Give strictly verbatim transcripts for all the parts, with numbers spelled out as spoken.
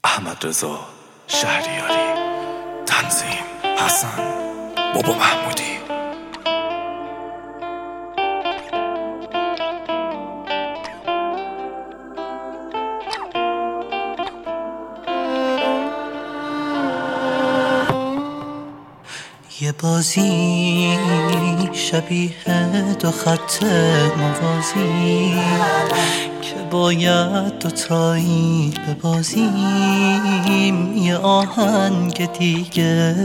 احمد رضا شهریاری، تنظیم حسن بابا محمودی. یه بازی شبیه دو خط موازی که باید دوتایی ببازیم، یه آهنگ دیگه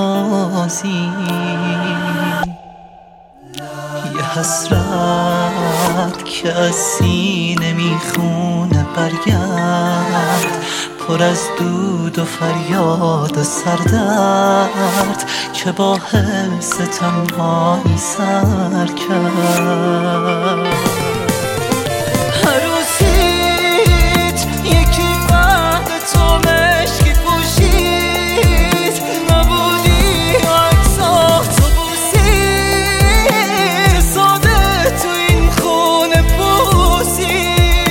بسازیم، یه حسرت که از سینه میخونه برگرد، پر از دود و فریاد و سردرد که با حس تنهایی سر کرد. هر روزیت یکی بعد تو مشکی پوشید، نبودی عکسات تو بوسید، ساده تو این خونه پوسید.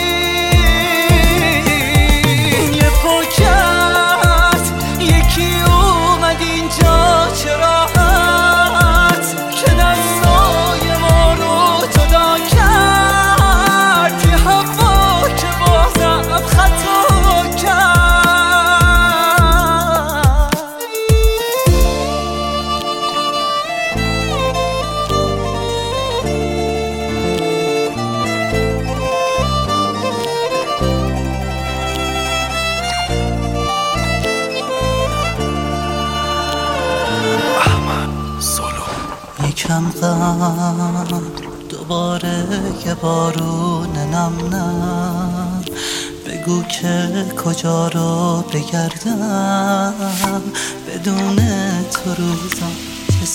یکم غم دوباره یه بارون نم نم، بگو که کجا رو بگردم، بدون تو روزم چه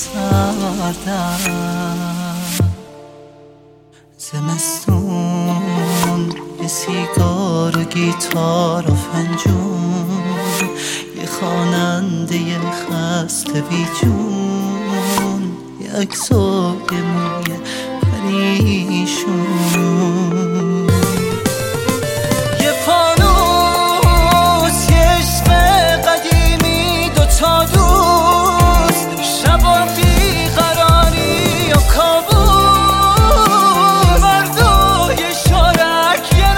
سردم. زمستون یه سیگار و گیتار و فنجون، یه خواننده خسته بی جون، یه عکس و یه موی پریشون، یه فانوس، یه عشق قدیمی، دوتا دوست، شبا بیقراری و کابوس، مردای شارک یه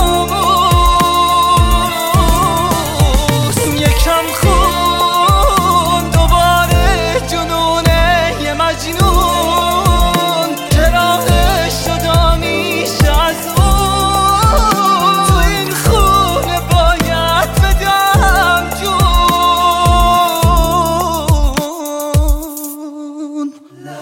ناموس، یکم خون دوباره جنونه یه مجنون که راهش جدا میشه از اون، تو این خونه باید بدم جون.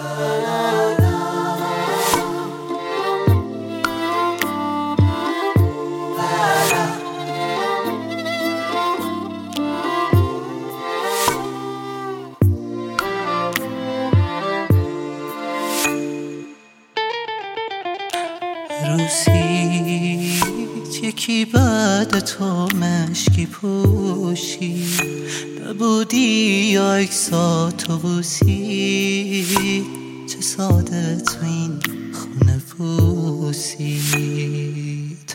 روزیت یکی بعد تو مشکی پوشید، نبودی یا عکساتو بوسید، چه ساده تو این خونه پوسید.